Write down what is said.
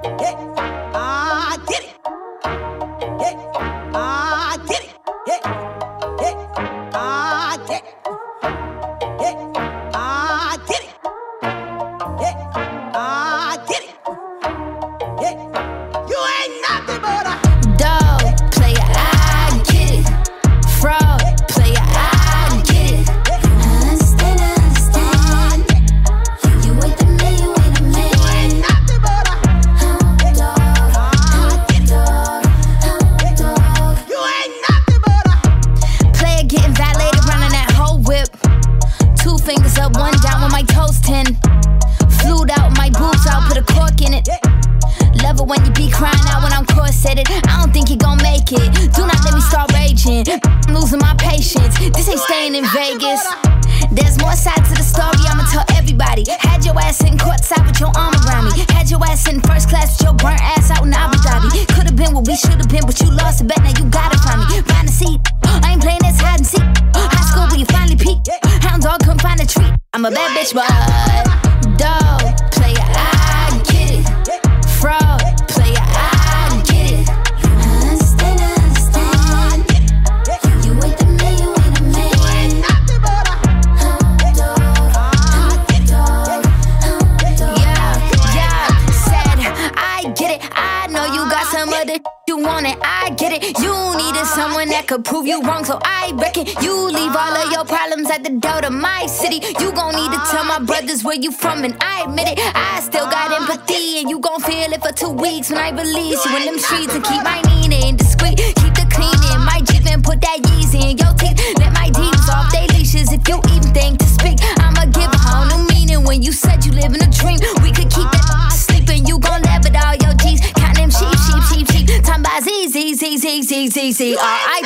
I'm a bad bitch, but dog, player, I get it. Fraud, player, I get it. Understand. You ain't the man, you ain't a man. You ain't nothing but a dog. Yeah, said, I get it. I know you got some other you want it, I get it. You needed someone that could prove you wrong, so I reckon you leave all of your problems at the door to my city. You gon' need to tell my brothers where you from, and I admit it. I still got empathy, and you gon' feel it for 2 weeks when I release you in them streets. And keep my Nina in discreet, keep the cleaning, my Jeep and put that Yeezy in your teeth. Let my demons off they leashes if you even think to speak. I'ma give a whole new meaning when you said you live in a dream. We could keep that sleeping, you gon' laugh at all your G's. Count them sheep. Time by Z. I